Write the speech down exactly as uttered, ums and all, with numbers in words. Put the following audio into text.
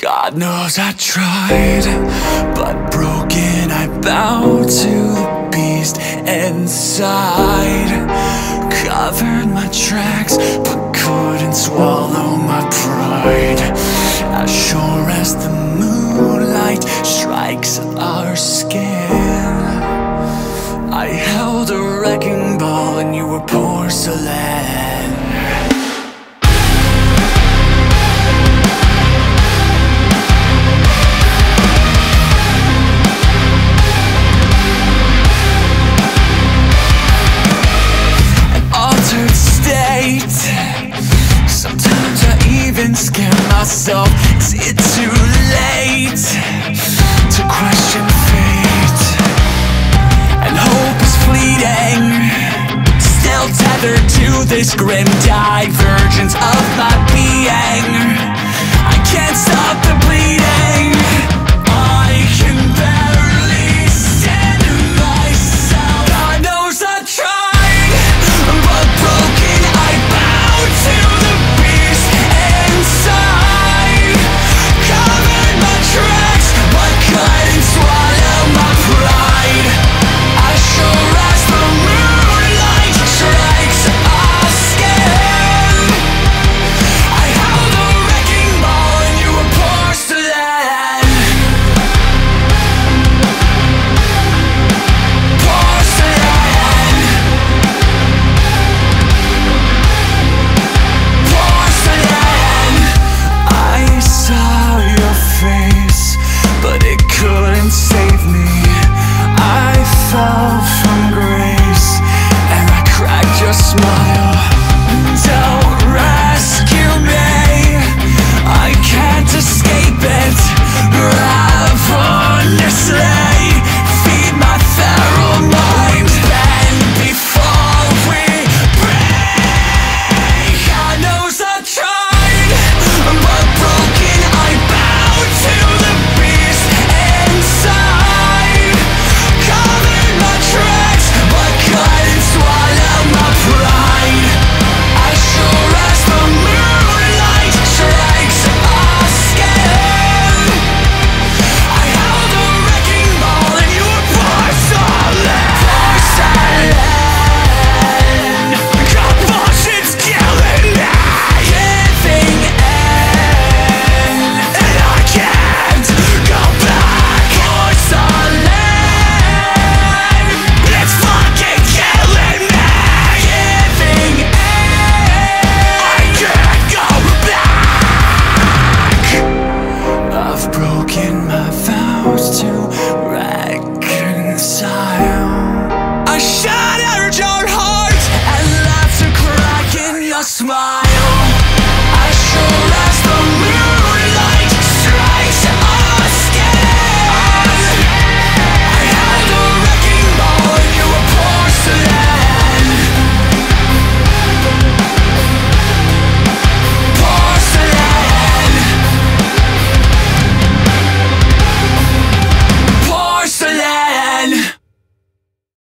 God knows I tried, but broken I bow to the beast inside. Covered my tracks, but couldn't swallow my pride. As sure as the moonlight strikes our skin, I held a wrecking ball and you were porcelain. Sometimes I even scare myself. Is it too late to question fate? And hope is fleeting, still tethered to this grim divergence of my being.